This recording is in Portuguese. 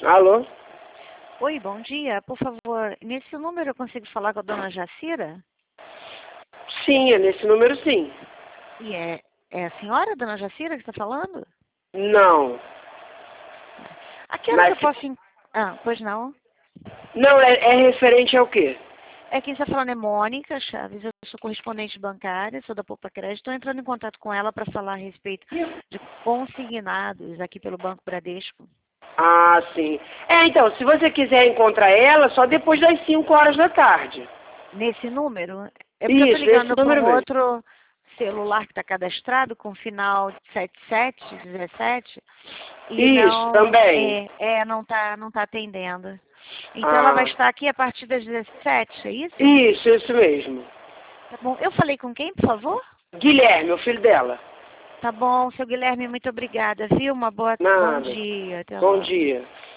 Alô? Oi, bom dia. Por favor, nesse número eu consigo falar com a dona Jacira? Sim, é nesse número sim. E é a senhora, dona Jacira, que está falando? Não. A que hora que Mas, eu posso... pois não. não, é referente ao quê? Quem está falando é Mônica Chaves, eu sou correspondente bancária, sou da Poupa Crédito. Estou entrando em contato com ela para falar a respeito de consignados aqui pelo Banco Bradesco. Ah, sim. Então, se você quiser encontrar ela, só depois das 5 horas da tarde. Nesse número? É porque eu estou Isso, nesse ligando para número um mesmo. outro celular que está cadastrado com final 7717 e Isso, também. não tá atendendo. Então ela vai Ah, estar aqui a partir das 17, é isso? isso mesmo. Tá bom. Eu falei com quem, por favor? Guilherme, o filho dela. Tá bom, seu Guilherme, muito obrigada, viu? Bom Nada. dia, até Bom logo. dia.